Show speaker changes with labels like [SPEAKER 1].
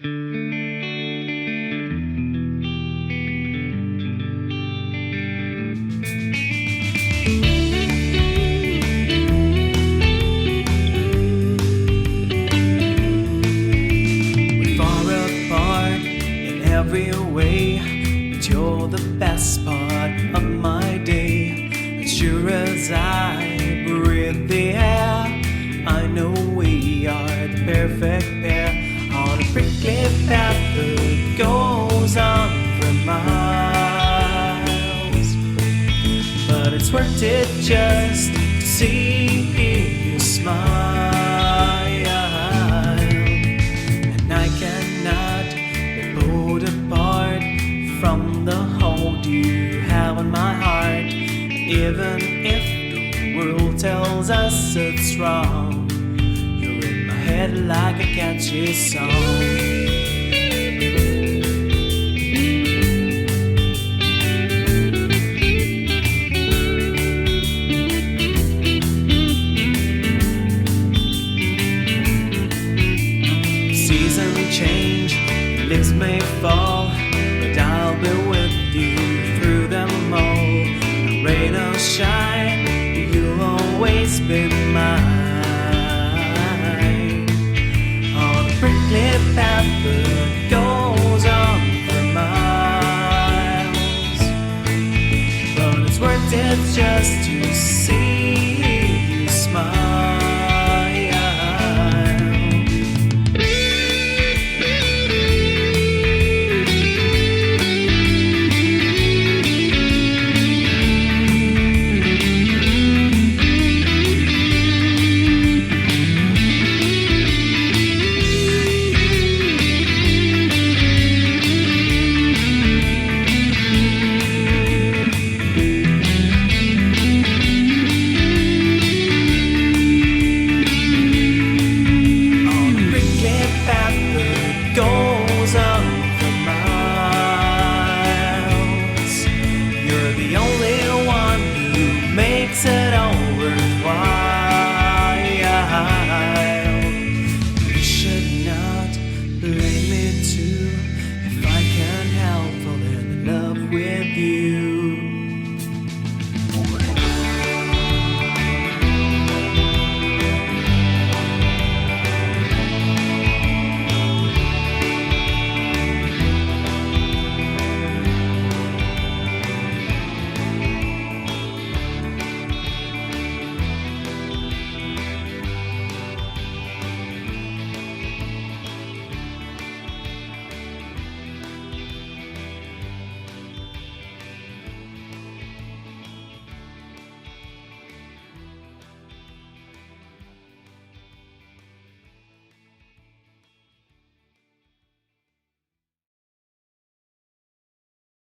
[SPEAKER 1] We're far apart in every way, but you're the best part of my day. As sure as I breathe the air, I know we are the perfect pair on a prickly path that goes on for miles. But it's worth it just to see you smile. And I cannot be pulled apart from the hold you have on my heart. Even if the world tells us it's wrong, you're in my head like a catchy song. Change, leaves may fall, but I'll be with you through them all. Rain or shine, you'll always be mine. On a prickly path that goes on for miles, but it's worth it just to see